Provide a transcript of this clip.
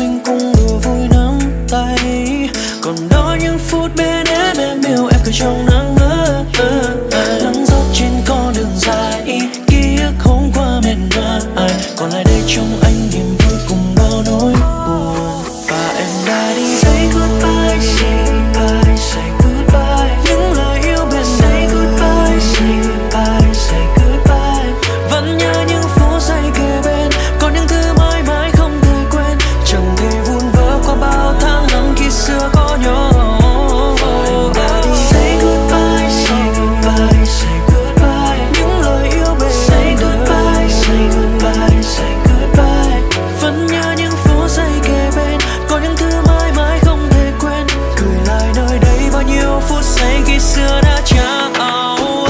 mình cùng đùa vui nắm tay. Còn đó những phút bên em yêu em cứ trong nắng.